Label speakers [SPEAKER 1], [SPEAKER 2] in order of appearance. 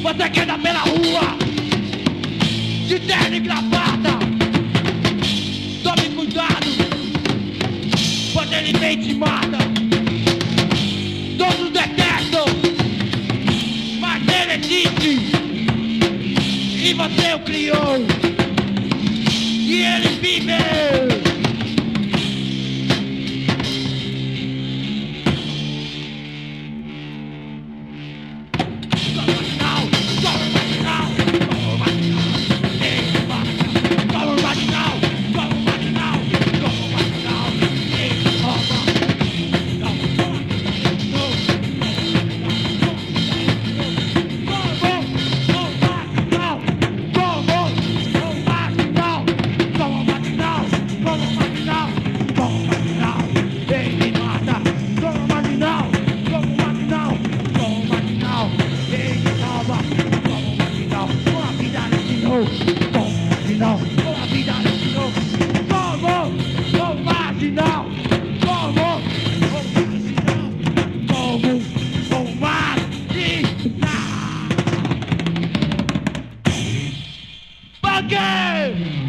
[SPEAKER 1] Você que anda pela rua de terno e gravata, tome cuidado, pois ele vem e te mata. Todos detestam, mas ele existe e você o criou e ele viveu. Again!